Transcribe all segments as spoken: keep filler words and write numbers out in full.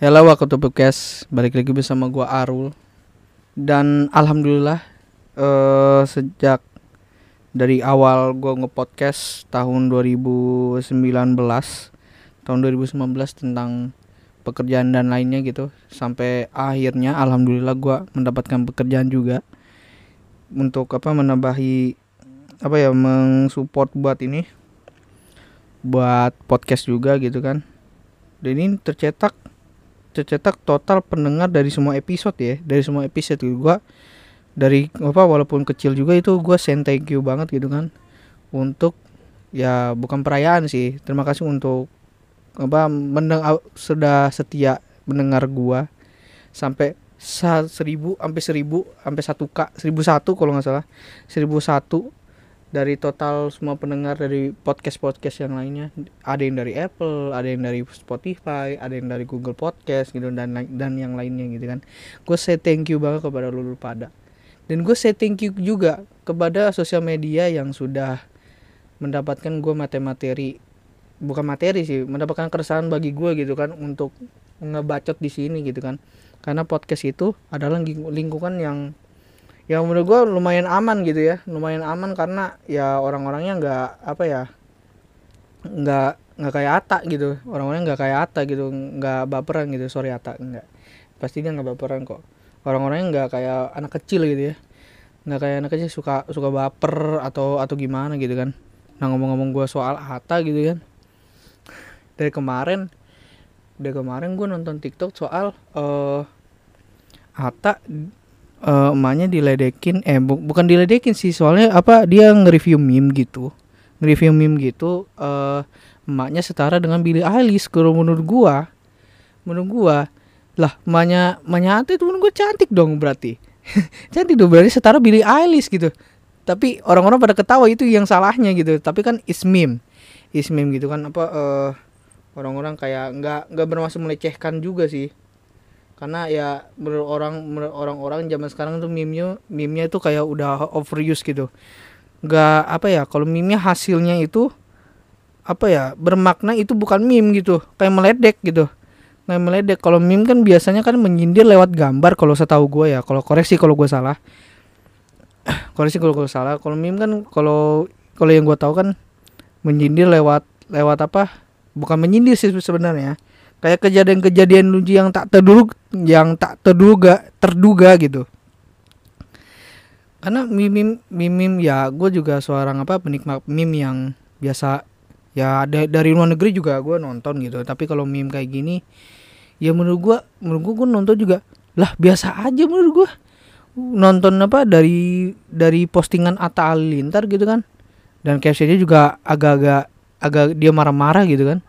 Hello, welcome to podcast. Balik lagi bersama gua Arul. Dan alhamdulillah eh sejak dari awal gua nge-podcast tahun dua ribu sembilan belas, tahun dua ribu sembilan belas tentang pekerjaan dan lainnya gitu, sampai akhirnya alhamdulillah gua mendapatkan pekerjaan juga untuk apa menambahi apa ya mensupport buat ini buat podcast juga gitu kan. Dan ini tercetak tercetak total pendengar dari semua episode ya, dari semua episode gitu. Gua dari apa walaupun kecil juga itu gua send thank you banget gitu kan, untuk ya bukan perayaan sih, terima kasih untuk apa mendengar, sudah setia mendengar gua sampai sa- seribu sampai seribu sampai satu k seribu satu kalau nggak salah, seribu satu dari total semua pendengar dari podcast-podcast yang lainnya. Ada yang dari Apple, ada yang dari Spotify, ada yang dari Google Podcast gitu, dan dan yang lainnya gitu kan. Gue say thank you banget kepada lulu pada. Dan gue say thank you juga kepada sosial media yang sudah mendapatkan gue materi, bukan materi sih, mendapatkan keresahan bagi gue gitu kan, untuk ngebacot di sini gitu kan. Karena podcast itu adalah lingkungan yang yang menurut gue lumayan aman gitu ya, lumayan aman karena ya orang-orangnya nggak apa ya, nggak nggak kayak Ata gitu, orang-orangnya nggak kayak Ata gitu, nggak baperan gitu. Sorry Ata, nggak, pasti dia nggak baperan kok. Orang-orangnya nggak kayak anak kecil gitu ya, nggak kayak anak kecil suka suka baper atau atau gimana gitu kan. Nah, ngomong-ngomong gue soal Ata gitu kan, dari kemarin dari kemarin gue nonton TikTok soal uh, Ata Uh, emaknya diledekin, eh bu- bukan diledekin sih, soalnya apa, dia nge-review meme gitu, nge-review meme gitu, uh, emaknya setara dengan Billie Eilish. Kalau menurut gua, menurut gua lah, emaknya emaknya Ate itu menurut gua cantik dong berarti, cantik dong berarti setara Billie Eilish gitu. Tapi orang-orang pada ketawa, itu yang salahnya gitu. Tapi kan is meme, is meme gitu kan, apa uh, orang-orang kayak nggak nggak bermaksud melecehkan juga sih. Karena ya menurut orang menurut orang-orang zaman sekarang tuh meme-nya meme-nya itu kayak udah overuse gitu. Nggak apa ya, kalau meme-nya hasilnya itu apa ya, bermakna, itu bukan meme gitu, kayak meledek gitu. Kayak meledek. Kalau meme kan biasanya kan menyindir lewat gambar, kalau setahu gue ya. Kalau koreksi kalau gue salah. Koreksi kalau gue salah. Kalau meme kan, kalau kalau yang gue tahu kan menyindir lewat lewat apa? Bukan menyindir sih sebenarnya, kayak kejadian-kejadian lucu yang tak terduga, yang tak terduga terduga gitu. Karena meme meme ya, gue juga seorang apa penikmat meme yang biasa ya, ada dari luar negeri juga gue nonton gitu. Tapi kalau meme kayak gini ya, menurut gue menurut gue gue nonton juga lah, biasa aja menurut gue. Nonton apa dari dari postingan Atta Halilintar gitu kan, dan captionnya juga agak-agak agak dia marah-marah gitu kan.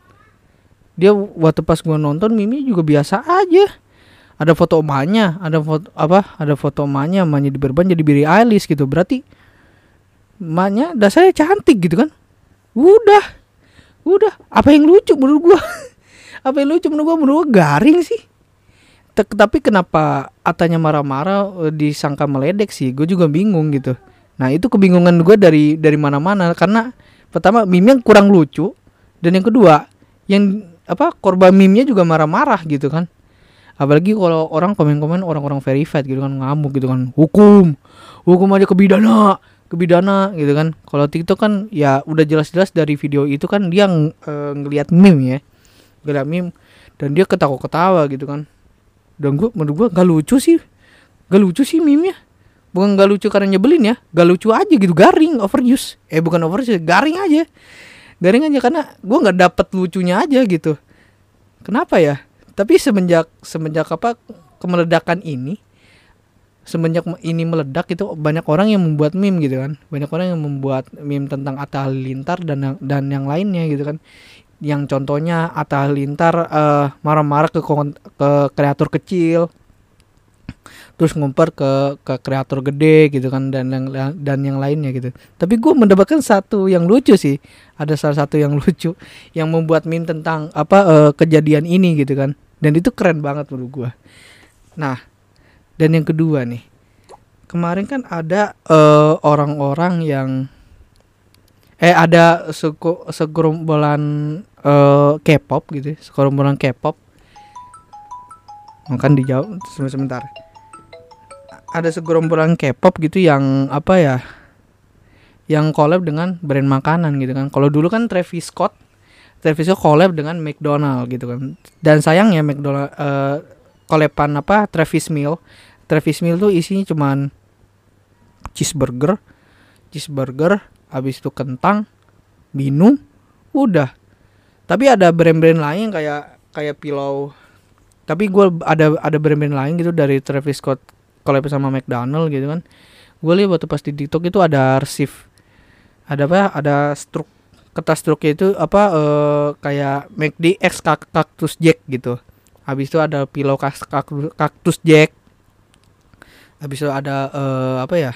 Dia waktu pas gua nonton mimi juga biasa aja. Ada foto emaknya, ada foto apa? Ada foto emaknya, emaknya diberban jadi Billie Eilish gitu. Berarti emaknya dasarnya cantik gitu kan. Udah. Udah, apa yang lucu menurut gua? Apa yang lucu menurut gua? Menurut gua garing sih. T- tapi kenapa Atanya marah-marah, disangka meledek sih? Gue juga bingung gitu. Nah, itu kebingungan gua dari dari mana-mana, karena pertama meme-nya kurang lucu, dan yang kedua yang apa, korban meme-nya juga marah-marah gitu kan. Apalagi kalau orang komen-komen orang-orang verified gitu kan, ngamuk gitu kan, hukum hukum aja ke bidana ke bidana gitu kan. Kalau TikTok kan ya udah jelas-jelas dari video itu kan dia ng- e, ngelihat meme ya, ngeliat meme, dan dia ketawa-ketawa gitu kan. Dan gue menurut gue gak lucu sih, gak lucu sih meme-nya. Bukan gak lucu karena nyebelin ya, gak lucu aja gitu, garing, overuse. Eh bukan overuse, garing aja garing aja karena gue nggak dapet lucunya aja gitu. Kenapa ya? Tapi semenjak semenjak apa kemeledakan ini, semenjak ini meledak itu, banyak orang yang membuat meme gitu kan, banyak orang yang membuat meme tentang Atta Halilintar dan dan yang lainnya gitu kan. Yang contohnya Atta Halilintar uh, marah-marah ke ke kreator kecil, terus ngumpar ke ke kreator gede gitu kan, dan yang dan yang lainnya gitu. Tapi gue mendapatkan satu yang lucu sih, ada salah satu yang lucu yang membuat meme tentang apa uh, kejadian ini gitu kan, dan itu keren banget menurut gue. Nah, dan yang kedua nih, kemarin kan ada uh, orang-orang yang eh ada suku segerombolan uh, K-pop gitu, segerombolan K-pop Makan dijawab sebentar. Ada segerombolan K-pop gitu yang apa ya? Yang collab dengan brand makanan gitu kan. Kalau dulu kan Travis Scott, Travis Scott collab dengan McDonald gitu kan. Dan sayangnya McDonald uh, collaban apa Travis Meal. Travis Meal tuh isinya cuman cheeseburger, cheeseburger, habis itu kentang, minum, udah. Tapi ada brand-brand lain kayak kayak pillow. Tapi gue ada ada brand-brand lain gitu dari Travis Scott collab sama McDonald gitu kan. Gue lihat waktu pas di TikTok itu ada arsip. Ada apa? Ada struk kertas struknya itu apa uh, kayak McD X Cactus Jack gitu. Habis itu ada pillow Cactus Jack. Habis itu ada uh, apa ya?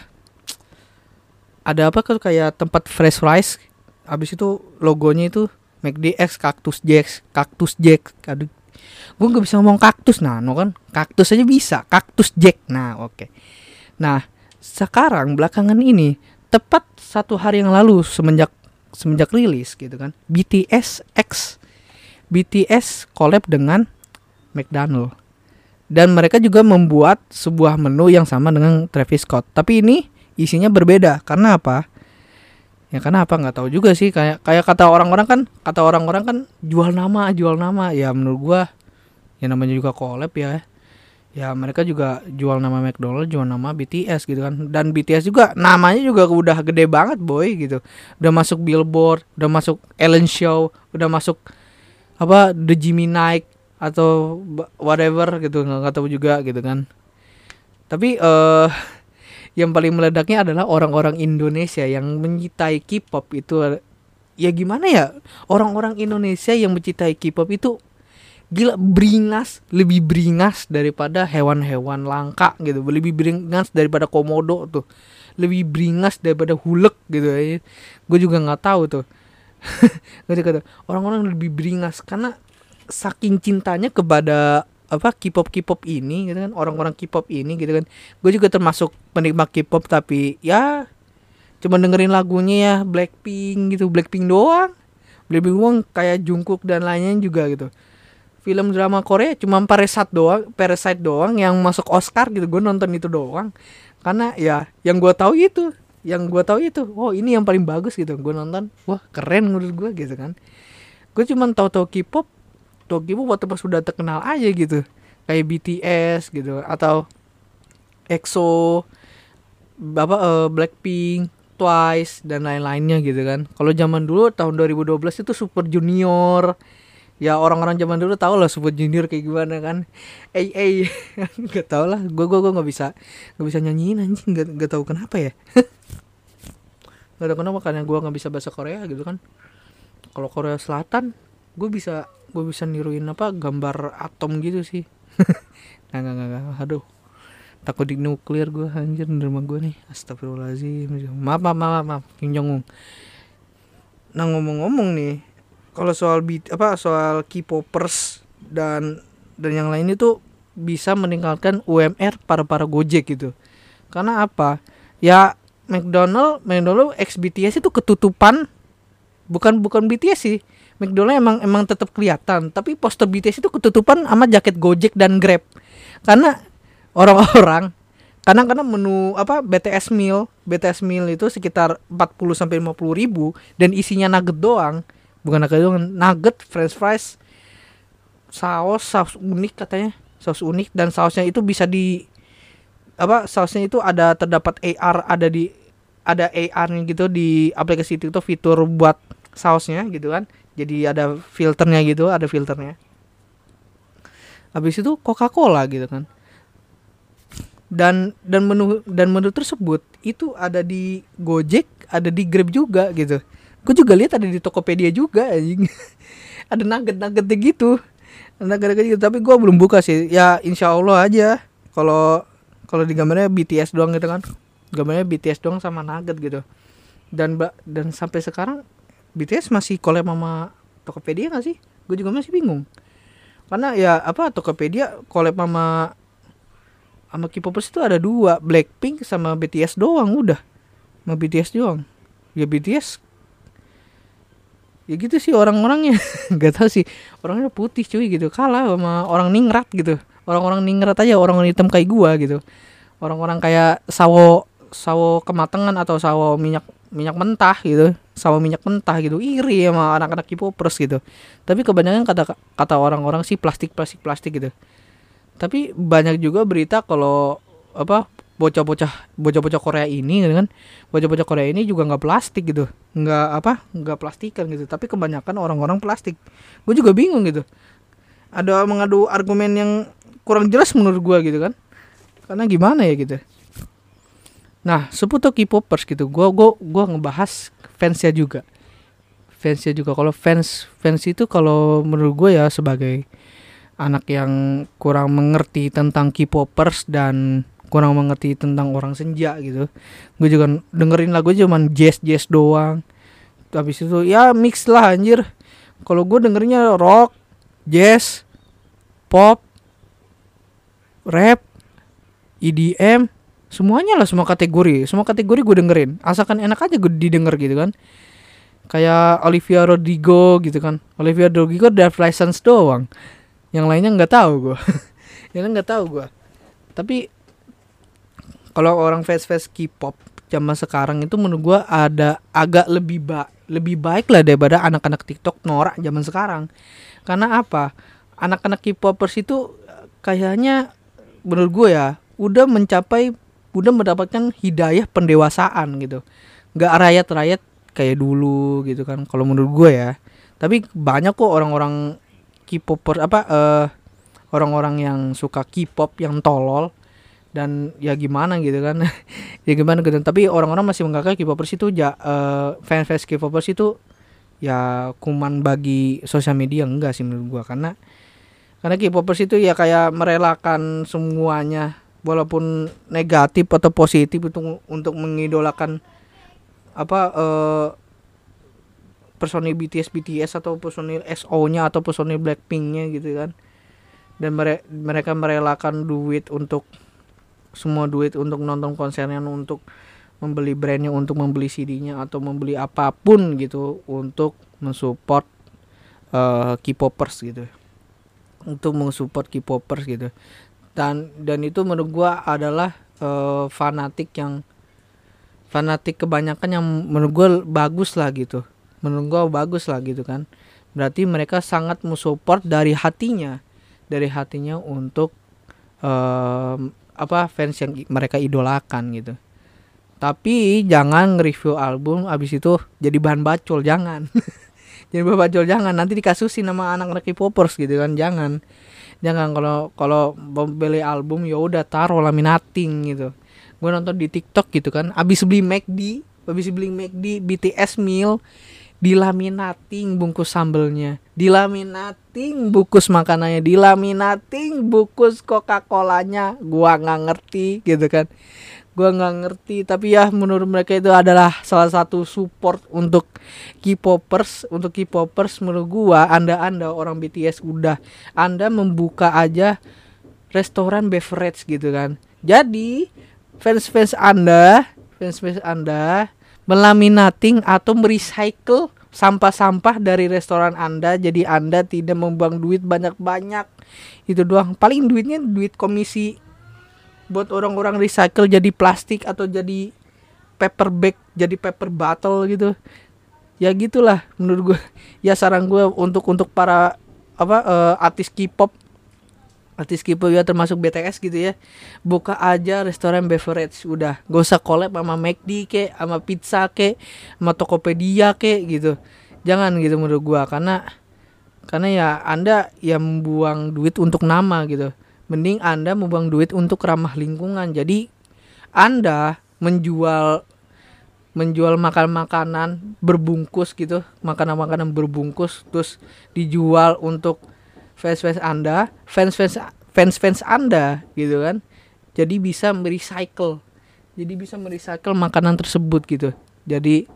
Ada apa kan kayak tempat fresh fries. Habis itu logonya itu McD X Cactus Jack, Cactus Jack. Aduh. Gue enggak bisa ngomong kaktus nah, no kan? Kaktus aja bisa, Cactus Jack. Nah, oke. Okay. Nah, sekarang belakangan ini tepat satu hari yang lalu semenjak semenjak rilis gitu kan, B T S X B T S collab dengan McDonald dan mereka juga membuat sebuah menu yang sama dengan Travis Scott, tapi ini isinya berbeda. Karena apa? Ya karena apa nggak tahu juga sih. Kayak kayak kata orang-orang kan, kata orang-orang kan jual nama, jual nama. Ya menurut gua ya namanya juga collab ya. Ya mereka juga jual nama McDonald, jual nama B T S gitu kan. Dan B T S juga namanya juga udah gede banget boy gitu. Udah masuk Billboard, udah masuk Ellen Show, udah masuk apa The Jimmy Night atau whatever gitu, nggak tahu juga gitu kan. Tapi eh uh, yang paling meledaknya adalah orang-orang Indonesia yang mencintai K-pop itu. Ya gimana ya, orang-orang Indonesia yang mencintai K-pop itu gila beringas, lebih beringas daripada hewan-hewan langka gitu, lebih beringas daripada komodo tuh, lebih beringas daripada hulek gitu ya. Gue juga nggak tahu tuh. Gue juga tahu orang-orang lebih beringas karena saking cintanya kepada apa K-pop K-pop ini gitu kan, orang-orang K-pop ini gitu kan. Gue juga termasuk penikmat K-pop tapi ya cuma dengerin lagunya ya Blackpink gitu, Blackpink doang, Blackpink doang kayak Jungkook dan lainnya juga gitu. Film drama Korea cuma Parasite doang, Parasite doang yang masuk Oscar gitu. Gue nonton itu doang. Karena ya yang gue tahu itu, yang gue tahu itu, oh ini yang paling bagus gitu. Gue nonton, wah keren menurut gue gitu kan. Gue cuma tahu-tahu K-pop, tahu K-pop waktu pas sudah terkenal aja gitu. Kayak B T S gitu atau EXO, apa uh, Blackpink, Twice dan lain-lainnya gitu kan. Kalau zaman dulu tahun dua ribu dua belas itu Super Junior. Ya orang-orang zaman dulu tau lah Super Junior kayak gimana kan. Eh eh nggak tau lah. Gue gue gue nggak bisa nggak bisa nyanyiin anjing. Nggak nggak tahu kenapa ya. Nggak tahu kenapa karena gue nggak bisa bahasa Korea gitu kan. Kalau Korea Selatan gue bisa gue bisa niruin apa gambar atom gitu sih. nggak nggak nggak aduh takut di nuklir gue anjir di rumah gue nih. Astagfirullahaladzim. Maaf maaf maaf maaf Kim Jong Un. Nah ngomong-ngomong nih, kalau soal beat apa soal K-popers dan dan yang lain itu bisa meningkatkan U M R para para Gojek gitu. Karena apa? Ya McDonald, McDonald X B T S itu ketutupan. Bukan bukan B T S sih. McDonald emang emang tetap kelihatan, tapi poster B T S itu ketutupan sama jaket Gojek dan Grab. Karena orang-orang karena karena menu apa B T S meal, B T S meal itu sekitar empat puluh sampai lima puluh ribu dan isinya nugget doang. Bukan nugget doang, nugget, french fries, saus, saus unik katanya, saus unik dan sausnya itu bisa di apa sausnya itu ada terdapat A R, ada di ada A R-nya gitu di aplikasi itu fitur buat sausnya gitu kan. Jadi ada filternya gitu, ada filternya. Habis itu Coca-Cola gitu kan. Dan dan menu dan menu tersebut itu ada di Gojek, ada di Grab juga gitu. Gue juga lihat ada di Tokopedia juga anjing. Ada nugget-nuggetnya gitu. Nugget-nugget gitu, tapi gue belum buka sih. Ya insya Allah aja. Kalau kalau di gambarnya B T S doang gitu kan. Gambarnya B T S doang sama nugget gitu. Dan dan sampai sekarang B T S masih collab sama Tokopedia enggak sih? Gue juga masih bingung. Karena ya apa Tokopedia collab sama sama K-popers itu ada dua, Blackpink sama B T S doang udah. Sama B T S doang. Ya B T S ya gitu sih orang-orangnya. Gak tahu sih, orangnya putih cuy gitu, kalah sama orang ningrat gitu. orang-orang ningrat aja, orang-orang hitam kayak gua gitu, orang-orang kayak sawo sawo kematangan atau sawo minyak minyak mentah gitu, sawo minyak mentah gitu, iri sama anak-anak K-popers gitu. Tapi kebanyakan kata kata orang-orang sih plastik plastik plastik gitu. Tapi banyak juga berita kalau apa bocah-bocah bocah-bocah Korea ini gitu kan, bocah-bocah Korea ini juga nggak plastik gitu, nggak apa nggak plastikan gitu, tapi kebanyakan orang-orang plastik. Gue juga bingung gitu, ada mengadu argumen yang kurang jelas menurut gue gitu kan, karena gimana ya gitu. Nah seputar K-popers gitu, gue gue gue ngebahas fansnya juga, fansnya juga. Kalau fans fans itu kalau menurut gue ya sebagai anak yang kurang mengerti tentang K-popers dan kurang mengerti tentang orang senja gitu, gue juga dengerin lagu cuman jazz jazz doang. Habis itu ya mix lah anjir. Kalau gue dengerinnya rock, jazz, pop, rap, E D M, semuanya lah, semua kategori, semua kategori gue dengerin, asalkan enak aja gue didengar gitu kan. Kayak Olivia Rodrigo gitu kan, Olivia Rodrigo Drive License doang, yang lainnya nggak tahu gue, yang lainnya nggak tahu gue. Tapi kalau orang fans-fans K-pop zaman sekarang itu menurut gue ada agak lebih ba lebih baik lah daripada anak-anak TikTok norak zaman sekarang. Karena apa? Anak-anak K-popers itu kayaknya menurut gue ya udah mencapai, udah mendapatkan hidayah pendewasaan gitu, nggak rakyat-rakyat kayak dulu gitu kan kalau menurut gue ya. Tapi banyak kok orang-orang K-popper apa uh, orang-orang yang suka K-pop yang tolol dan ya gimana gitu kan. Ya gimana gitu, tapi orang-orang masih menganggap K-popers itu ja, uh, fans-fans K-popers itu ya kuman bagi sosial media. Enggak sih menurut gue, karena karena K-popers itu ya kayak merelakan semuanya walaupun negatif atau positif untuk untuk mengidolakan apa uh, personil B T S B T S atau personil S O-nya atau personil Blackpink-nya gitu kan. Dan mere- mereka merelakan duit untuk semua duit untuk nonton konsernya, untuk membeli brandnya, untuk membeli C D-nya atau membeli apapun gitu untuk mensupport uh, K-popers gitu, untuk mensupport K-popers gitu. Dan dan itu menurut gua adalah uh, fanatik yang fanatik kebanyakan yang menurut gua bagus lah gitu. Menurut gua bagus lah gitu kan. Berarti mereka sangat mensupport dari hatinya, dari hatinya untuk uh, apa fans yang mereka idolakan gitu. Tapi jangan nge-review album abis itu jadi bahan bacol, jangan. Jadi bahan bacol jangan, nanti dikasusin sama anak-anak K-popers gitu kan, jangan. Jangan kalau kalau beli album ya udah taruh laminating gitu. Gue nonton di TikTok gitu kan, abis beli McD, abis beli McD B T S meal, dilaminating bungkus sambelnya, dilaminating bungkus makanannya, dilaminating bungkus Coca-Colanya. Gua nggak ngerti gitu kan, gua nggak ngerti. Tapi ya menurut mereka itu adalah salah satu support untuk K-popers, untuk K-popers. Menurut gua anda anda orang B T S udah anda membuka aja restoran beverage gitu kan. Jadi fans-fans anda, fans-fans anda melaminating atau merecycle sampah-sampah dari restoran Anda, jadi Anda tidak membuang duit banyak-banyak. Itu doang. Paling duitnya duit komisi buat orang-orang recycle jadi plastik atau jadi paper bag, jadi paper bottle gitu. Ya gitulah menurut gue. Ya saran gue untuk untuk para apa uh, artis K-pop, artis K-pop ya termasuk B T S gitu ya, buka aja restoran beverage, udah gak usah collab sama McD kek, sama pizza kek, sama Tokopedia kek gitu. Jangan gitu menurut gua, karena karena ya Anda yang membuang duit untuk nama gitu. Mending Anda membuang duit untuk ramah lingkungan. Jadi Anda menjual menjual makan-makanan berbungkus gitu, makanan-makanan berbungkus terus dijual untuk fans-fans Anda, fans-fans fans-fans Anda gitu kan. Jadi bisa merecycle. Jadi bisa merecycle makanan tersebut gitu. Jadi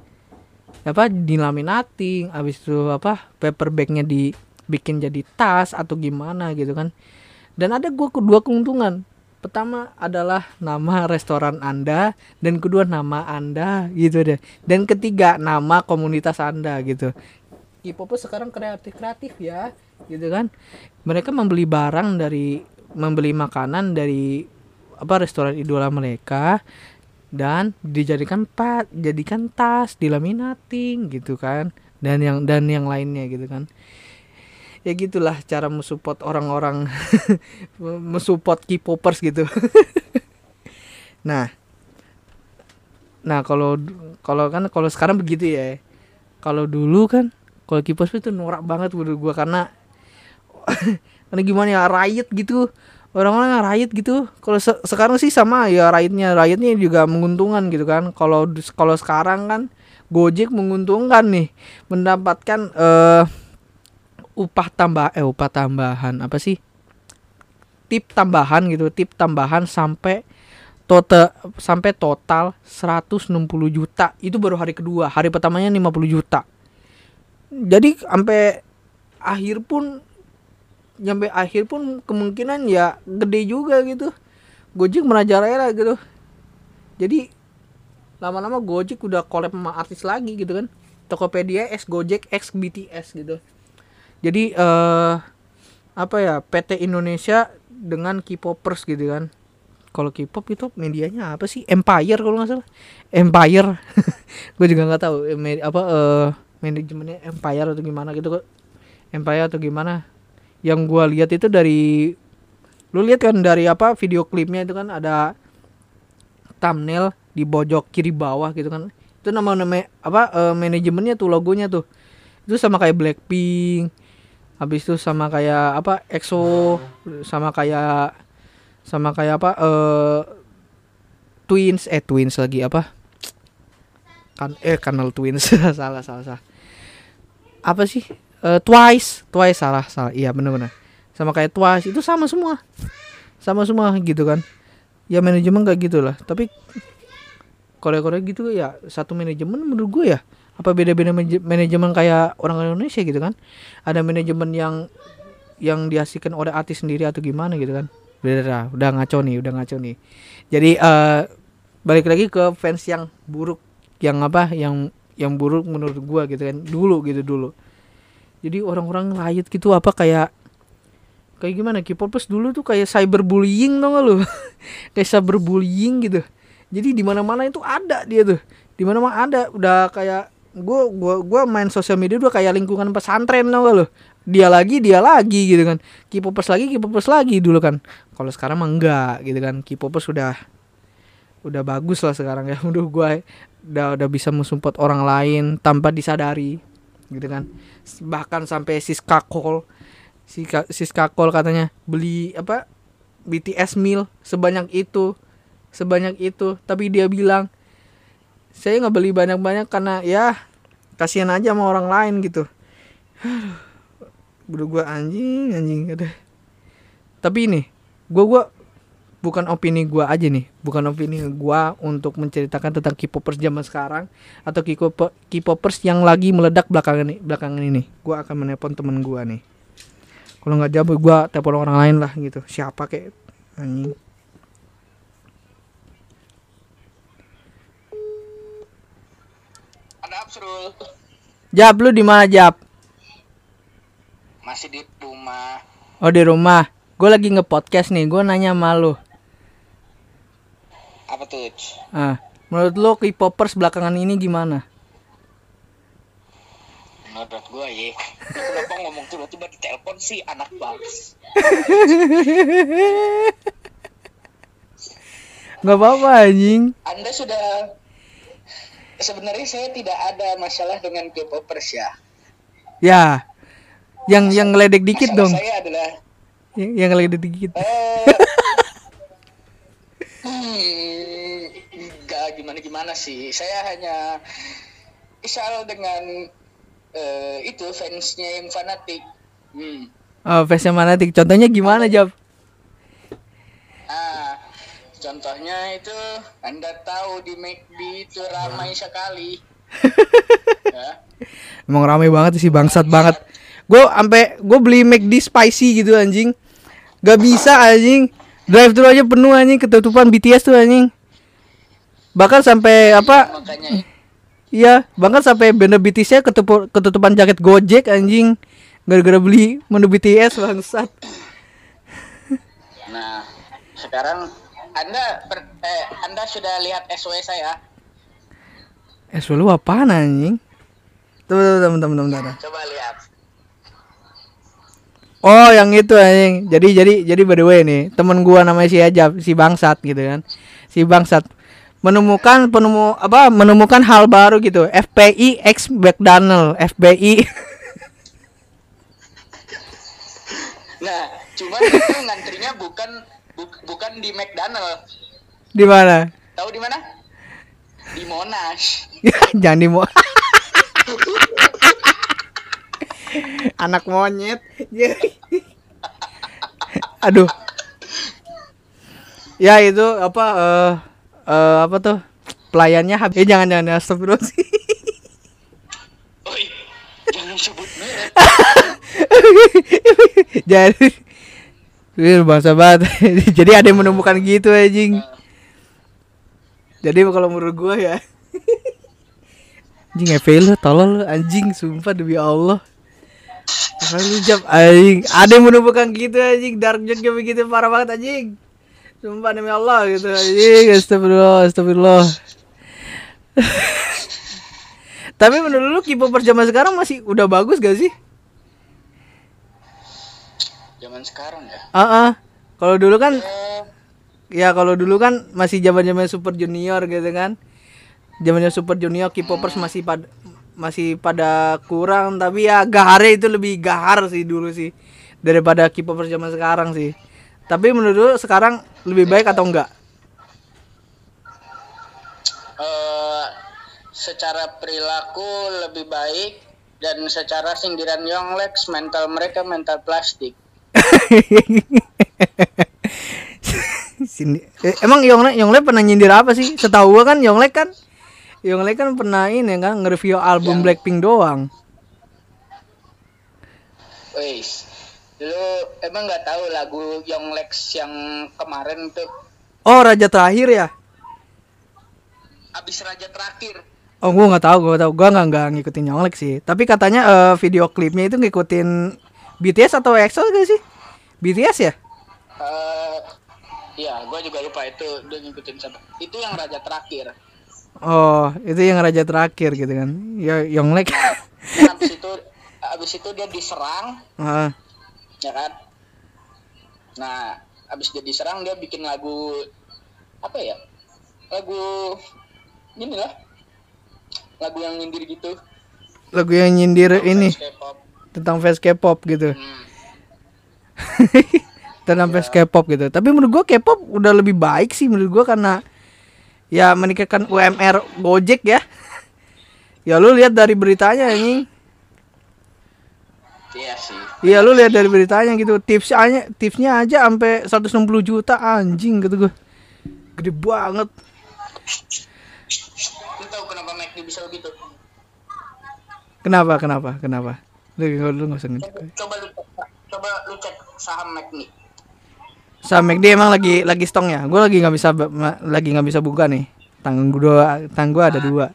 apa dilaminating, habis itu apa paper bagnya dibikin jadi tas atau gimana gitu kan. Dan ada gua kedua keuntungan. Pertama adalah nama restoran Anda, dan kedua nama Anda gitu deh. Dan ketiga nama komunitas Anda gitu. K-pop sekarang kreatif-kreatif ya gitu kan. Mereka membeli barang dari membeli makanan dari apa restoran idola mereka dan dijadikan pat jadikan tas dilaminating gitu kan, dan yang dan yang lainnya gitu kan. Ya gitulah cara mensupport orang-orang mensupport K-popers gitu. nah nah kalau kalau kan kalau sekarang begitu ya. Kalau dulu kan kalau K-popers itu norak banget menurut gua, karena karena gimana ya, riot gitu, orang-orang riot gitu. Kalau se- sekarang sih sama ya, riotnya riotnya juga menguntungkan gitu kan. Kalau kalau sekarang kan Gojek menguntungkan nih, mendapatkan eh, upah tambah eh upah tambahan apa sih, tip tambahan gitu, tip tambahan sampai total sampai total seratus enam puluh juta. Itu baru hari kedua, hari pertamanya lima puluh juta. Jadi sampai akhir pun sampai akhir pun kemungkinan ya gede juga gitu. Gojek merajalela gitu. Jadi lama-lama Gojek udah collab sama artis lagi gitu kan. Tokopedia X Gojek X B T S gitu. Jadi eh apa ya, P T Indonesia dengan K-popers gitu kan. Kalau K-pop itu medianya apa sih? Empire kalau nggak salah. Empire. Gue juga nggak tahu me- apa eh manajemennya Empire atau gimana gitu kok. Empire atau gimana? Yang gua lihat itu dari, lu lihat kan dari apa video klipnya itu kan ada thumbnail di pojok kiri bawah gitu kan. Itu nama nama apa eh, manajemennya tuh, logonya tuh. Itu sama kayak Blackpink. Habis itu sama kayak apa EXO, sama kayak sama kayak apa eh Twins eh Twins lagi apa? Kan eh Kanal Twins. salah salah salah. Apa sih? Uh, Twice, Twice salah, salah. Iya benar-benar. Sama kayak Twice, itu sama semua. Sama semua gitu kan. Ya manajemen kayak gitulah. Tapi Korea-Korea gitu ya satu manajemen menurut gue ya. Apa beda-beda manajemen kayak orang Indonesia gitu kan? Ada manajemen yang yang dihasilkan oleh artis sendiri atau gimana gitu kan. Beda, udah ngaco nih, udah ngaco nih. Jadi uh, balik lagi ke fans yang buruk, yang apa? Yang yang buruk menurut gue gitu kan. Dulu gitu dulu. Jadi orang-orang riot gitu apa kayak kayak gimana, K-popers dulu tuh kayak cyberbullying, tau gak lu? Kayak cyberbullying gitu. Jadi di mana-mana itu ada dia tuh. Di mana-mana ada, udah kayak gua gua gua main sosial media udah kayak lingkungan pesantren, tau gak lu? Dia lagi, dia lagi gitu kan. K-popers lagi, K-popers lagi dulu kan. Kalau sekarang mah enggak gitu kan. K-popers udah udah bagus lah sekarang ya. Udah gua udah udah bisa mensupport orang lain tanpa disadari gitu kan. Bahkan sampai Siska Cole Siska Cole katanya beli apa B T S meal sebanyak itu sebanyak itu tapi dia bilang saya nggak beli banyak-banyak karena ya kasihan aja sama orang lain gitu. Bro gue anjing anjing ada. Tapi ini gue gue bukan opini gue aja nih, bukan opini gue untuk menceritakan tentang K-popers zaman sekarang atau K-popers yang lagi meledak belakangan ini. Belakangan ini, gue akan menelpon temen gue nih. Kalau nggak jawab, gue telepon orang lain lah gitu. Siapa kayak anjing? Ada Absrul. Jab, lu di mana Jab? Masih di rumah. Oh di rumah. Gue lagi nge-podcast nih. Gue nanya sama lu. Apa tuh? Ah, menurut lo K-popers belakangan ini gimana? Menurut gue ya, kenapa ngomong tiba-tiba di telepon sih, anak banget. Gak apa-apa anjing. Anda sudah, sebenarnya saya tidak ada masalah dengan K-popers ya. Ya, yang yang ngeledek dikit masalah dong. Saya adalah yang, yang ngeledek dikit. Eh, hmm, gak gimana-gimana sih. Saya hanya isal dengan uh, itu fansnya yang fanatik. Hmm. Oh, fansnya fanatik. Contohnya gimana, Jab? Ah, contohnya itu Anda tahu di McD itu ramai sekali. Ya. Emang ramai banget sih, bangsat banget. Gue sampai gue beli McD spicy gitu anjing. Gak bisa anjing. Drive thru aja penuh anjing, ketutupan B T S tuh anjing. Bahkan sampai apa? Makanya iya, bahkan sampai band B T S-nya ketutup, ketutupan jaket Gojek anjing. Gara-gara beli menu B T S bangsat. Sekarang Anda per, eh, Anda sudah lihat S W saya? S W lu apaan anjing? Tunggu, tunggu, tunggu, tunggu, tunggu. Coba lihat. Oh, yang itu anjing. Jadi jadi jadi by the way nih, temen gua namanya si Ajab, si Bangsat gitu kan. Si Bangsat menemukan penemu apa? Menemukan hal baru gitu. F P I X McDonald, F B I. Nah, cuman itu ngantrinya bukan bu- bukan di McDonald. Di mana? Tahu di mana? Di Monash. Jangan di mo. Anak monyet. Aduh. Ya itu apa eh eh, apa tuh? Pelayannya habis. Eh jangan jangan astagfirullahaladzim. Oi, jangan sebut merek. Jadi Wih, bangsa banget. Jadi ada yang menemukan gitu anjing. Jadi kalau menurut gua ya anjing F P I lu tolol lu anjing, sumpah demi Allah. Apa lu jam anjing, ada yang menemukan gitu anjing, dark joke kayak begitu parah banget anjing. Sumpah demi Allah gitu anjing, astagfirullah, astagfirullah. Tapi menurut lu K-popers zaman sekarang masih udah bagus gak sih? Zaman sekarang ya. Ah, uh-uh. Kalau dulu kan Eh, ya kalau dulu kan masih zaman-zaman Super Junior gitu kan. Zamannya Super Junior K-popers masih pada masih pada kurang, tapi ya gaharnya itu lebih gahar sih dulu sih daripada K-popers zaman sekarang sih. Tapi menurut lu sekarang lebih baik atau enggak? eh, secara perilaku lebih baik dan secara sindiran Yonglex mental mereka mental plastik. Sini, eh, emang Yonglek Yonglek pernah nyindir apa sih? Setahu gua kan Yonglek kan Yonglek kan pernah ini kan nge-review album Yang- Blackpink doang. Wes, lu emang nggak tahu lagu Yonglex yang kemarin tuh Oh, Raja Terakhir ya? abis Raja Terakhir? Oh, gua nggak tahu, gua nggak tahu. Gua nggak nggak ngikutin Yonglek sih. Tapi katanya eh, video klipnya itu ngikutin B T S atau EXO gak sih? B T S ya? Eh, iya, gua juga lupa itu dia ngikutin siapa. Itu yang Raja Terakhir. Oh, itu yang Raja Terakhir gitu kan. Ya Yonglek. Dan abis itu abis itu dia diserang, Heeh. ya kan? Nah, abis dia diserang dia bikin lagu apa ya? Lagu ini lah. Lagu yang nyindir gitu. Lagu yang nyindir ini K-pop. tentang fans K-pop gitu. Hmm. Tentang fans K-pop gitu. Tapi menurut gua K-pop udah lebih baik sih menurut gua karena ya meningkatkan U M R Gojek ya. Ya lu lihat dari beritanya anjing. Iya sih. Iya lu lihat dari beritanya gitu. Tipsnya tipsnya aja sampai seratus enam puluh juta anjing gitu gua. Gede banget. Lu tahu kenapa McD bisa begitu? Kenapa? Kenapa? Kenapa? Lu lu enggak usah ngecek. Coba lu coba lu cek saham McD. Sam McD emang lagi lagi stong ya. Gue lagi nggak bisa ma- lagi nggak bisa buka nih. Tanggung dua, tang gue ada dua.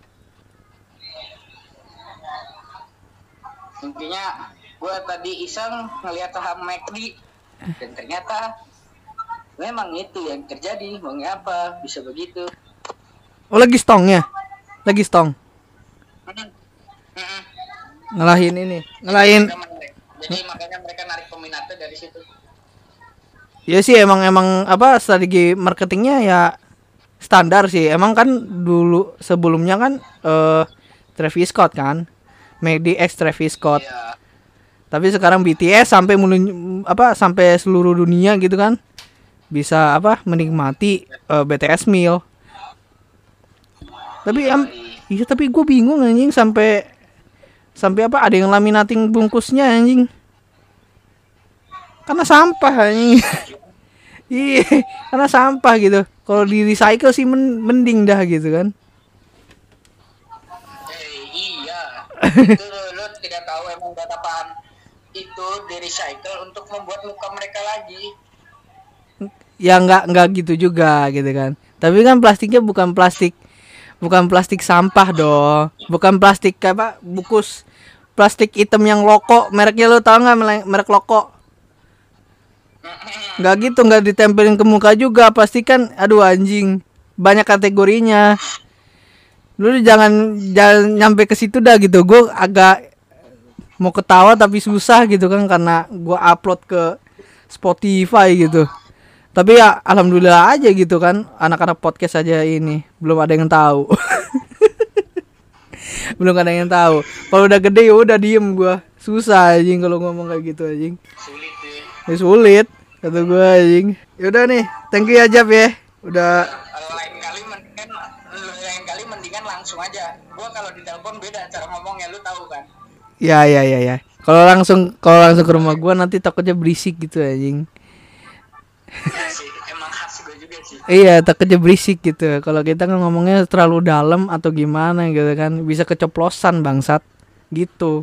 Intinya gue tadi iseng ngelihat saham McD dan ternyata memang itu yang terjadi. Maunya apa? Bisa begitu. Oh lagi stong ya? Lagi stong. Mm-mm. Mm-mm. Ngalahin ini, ngalahin. Mereka menarik. Jadi makanya mereka narik peminatnya dari situ. Ya sih emang emang apa strategi marketingnya ya standar sih. Emang kan dulu sebelumnya kan eh Travis Scott kan, McD X Travis Scott. Iya. Tapi sekarang B T S sampai mulu, apa sampai seluruh dunia gitu kan bisa apa menikmati eh, B T S meal. Tapi am, iya tapi gue bingung anjing sampai sampai apa ada yang laminating bungkusnya anjing. Karena sampah anjing. Iya, karena sampah gitu. Kalau di recycle sih men- mending dah gitu kan. Eh, iya. Itu lu, lu tidak tahu emang buat apaan. Itu di recycle untuk membuat muka mereka lagi. Ya nggak nggak gitu juga gitu kan. Tapi kan plastiknya bukan plastik bukan plastik sampah dong. Bukan plastik kayak apa? Bungkus plastik hitam yang loko. Mereknya lu tau nggak merek loko? Mm-mm. Nggak gitu, nggak ditempelin ke muka juga. Pasti kan, aduh anjing, banyak kategorinya. Lu jangan jangan nyampe ke situ dah gitu. Gue agak mau ketawa tapi susah gitu kan, karena gue upload ke Spotify gitu. Tapi ya alhamdulillah aja gitu kan, anak-anak podcast aja ini belum ada yang tahu. Belum ada yang tahu. Kalau udah gede ya udah diem gua. Susah anjing kalau ngomong kayak gitu anjing. Sulit deh. Ya sulit kata gua anjing. Ya udah nih, thank you ya Jap ya. Udah Kalau lain kali mendingan lain kali mendingan langsung aja. Gua kalau di telepon beda cara ngomongnya, lu tahu kan? ya ya ya ya. Kalau langsung kalau langsung ke rumah gua nanti takutnya berisik gitu anjing. Iya sih, emang khas gue juga sih. Iya, takutnya berisik gitu. Kalau kita kan ngomongnya terlalu dalam atau gimana gitu kan, bisa keceplosan bangsat gitu.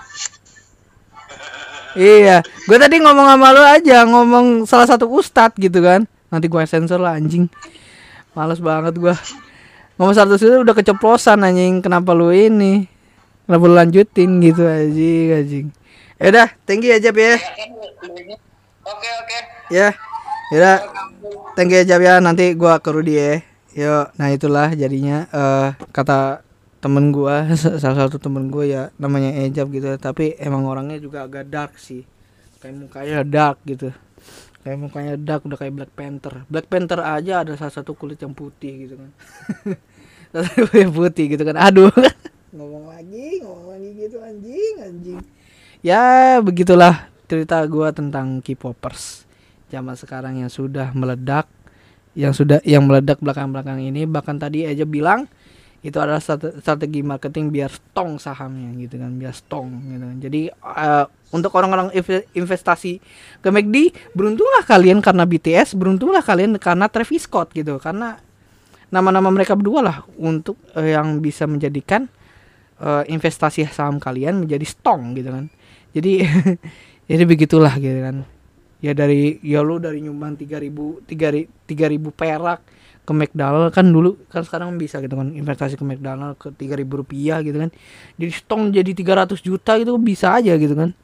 Iya, gue tadi ngomong sama lu aja, ngomong salah satu ustadz gitu kan. Nanti gue sensor lah anjing. Males banget gue. Ngomong satu ustadz udah keceplosan anjing. Kenapa lu ini? Kenapa lu lanjutin gitu anjing anjing. Ya udah, thank you ya Jap ya. Oke oke. Ya. Ya, thank you ya Jap ya. Nanti gua ke Rudy ya. Yo, nah itulah jadinya uh, kata temen gua, salah satu temen gua ya namanya Ejab gitu. Tapi emang orangnya juga agak dark sih. Kayak mukanya dark gitu. Kayak mukanya dark udah kayak Black Panther. Black Panther aja ada salah satu kulit yang putih gitu kan. Salah satu kulit yang putih gitu kan. Aduh. ngomong lagi, ngomong lagi gitu anjing, anjing. Ya, begitulah cerita gua tentang K-popers zaman sekarang yang sudah meledak, yang sudah yang meledak belakang-belakang ini. Bahkan tadi aja bilang itu adalah strategi marketing biar strong sahamnya gitu kan, biar strong gitu kan. Jadi uh, untuk orang-orang investasi ke M A C D, beruntunglah kalian karena B T S, beruntunglah kalian karena Travis Scott gitu, karena nama-nama mereka berdua lah untuk uh, yang bisa menjadikan uh, investasi saham kalian menjadi strong gitu kan. Jadi jadi begitulah gitu kan. Ya dari ya lu dari nyumbang tiga ribu perak ke McDonald kan dulu, kan sekarang bisa gitu kan investasi ke McDonald ke tiga ribu rupiah gitu kan. Jadi stong jadi tiga ratus juta gitu bisa aja gitu kan.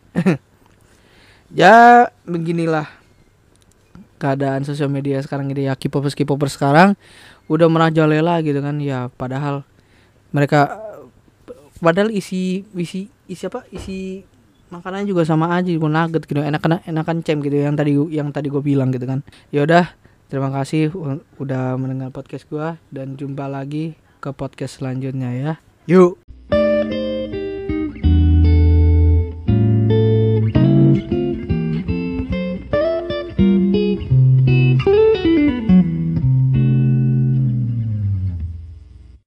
Ya beginilah keadaan sosial media sekarang ini ya. K-popers K-popers sekarang udah merajalela gitu kan ya, padahal mereka padahal isi isi isi apa isi makanannya juga sama aja, gue nugget gitu, enakan enakan cem gitu yang tadi yang tadi gue bilang gitu kan. Ya udah, terima kasih u- udah mendengar podcast gue dan jumpa lagi ke podcast selanjutnya ya. Yuk.